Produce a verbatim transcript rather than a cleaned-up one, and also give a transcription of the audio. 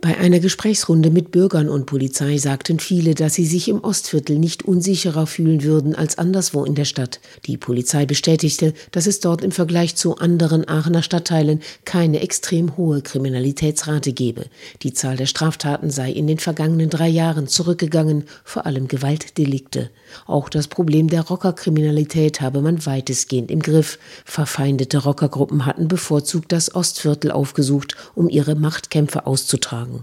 Bei einer Gesprächsrunde mit Bürgern und Polizei sagten viele, dass sie sich im Ostviertel nicht unsicherer fühlen würden als anderswo in der Stadt. Die Polizei bestätigte, dass es dort im Vergleich zu anderen Aachener Stadtteilen keine extrem hohe Kriminalitätsrate gebe. Die Zahl der Straftaten sei in den vergangenen drei Jahren zurückgegangen, vor allem Gewaltdelikte. Auch das Problem der Rockerkriminalität habe man weitestgehend im Griff. Verfeindete Rockergruppen hatten bevorzugt das Ostviertel aufgesucht, um ihre Machtkämpfe auszutragen.